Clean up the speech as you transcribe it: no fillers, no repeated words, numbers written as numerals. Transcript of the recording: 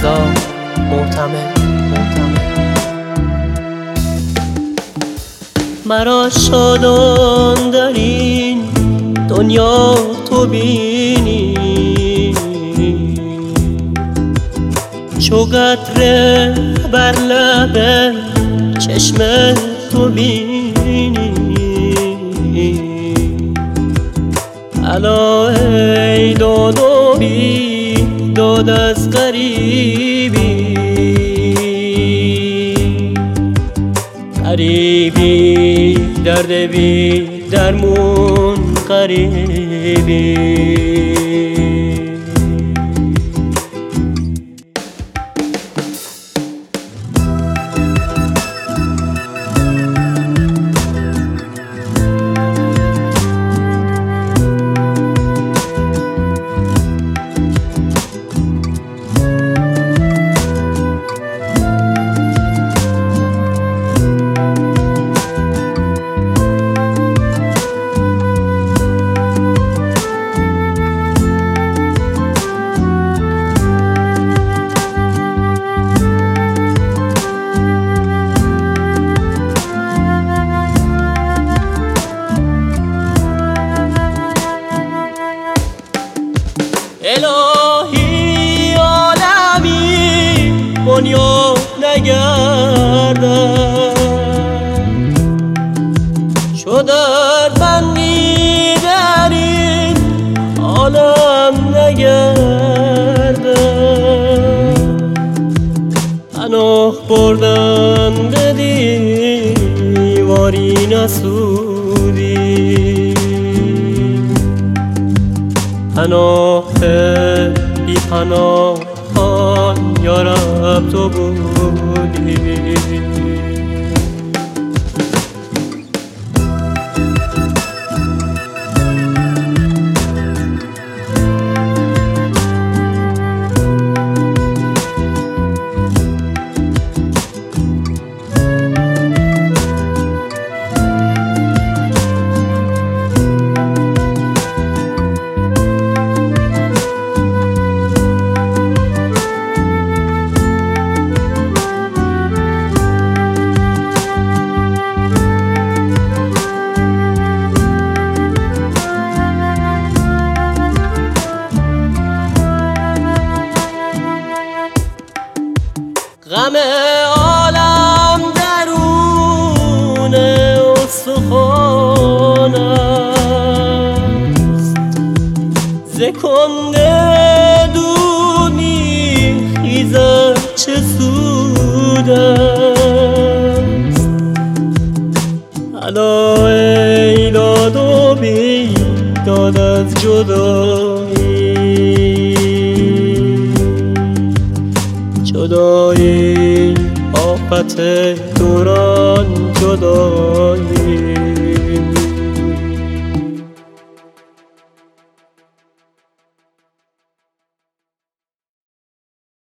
خدا معتمد. مرا شادان در این دنیا تو بینی، چو قطره بر لب چشم تو بینی. الا ای داد و بیداد از غریبی، غریبی درد بی درمون غریبی. الهی عالمی بنیاد نگردد، چو دردمندی در این عالم نگردد. پناه بردن به دیواری نسودی، پناه بی پناهان یا رب تو بودی. غم عالم درون استخوان است، ز کنده دونی خیزد چه سود است. الا ای داد و بیداد از جدایی، آفت دوران جدایی.